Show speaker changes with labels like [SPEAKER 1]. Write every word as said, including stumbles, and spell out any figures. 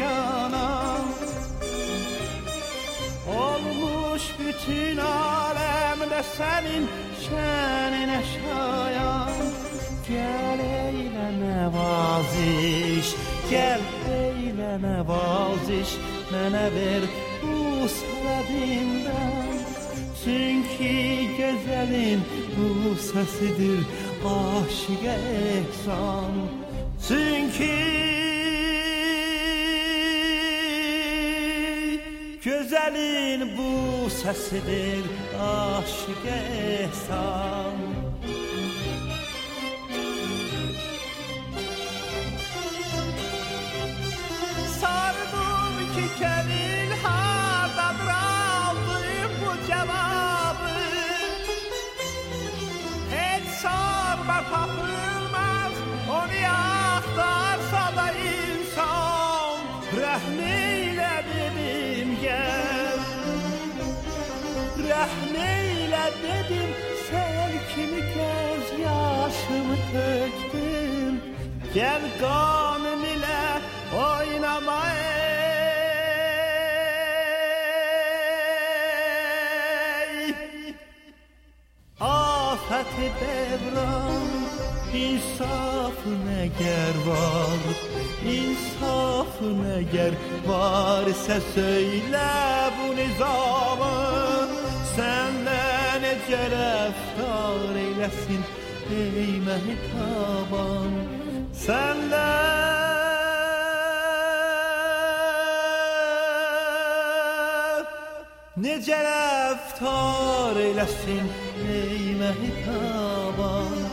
[SPEAKER 1] canan. Olmuş bütün alemde senin şenine şayan. Gel eyle nevaziş, gel eyle nevaziş, mənə ver bu sələdindən. Çünki gözəlin bu səsidir aşiqə ehsan. Çünki gözəlin bu səsidir aşiqə ehsan. Sardım ki kelil hardadır aldım bu cevabı. Hiç sorma tapılmaz onu aktarsa da insan. Rəhmeyle dedim gel, rəhmeyle dedim sel kimi göz yaşımı töktüm. Gel kanım ile oynama ey. Afet-i devran insafın eğer var, insafın eğer var ise söyle bu nizamı. Senden necə rəftar eyləsin ey məhtaban. Senden necə rəftar eyləsin ey məhtaban.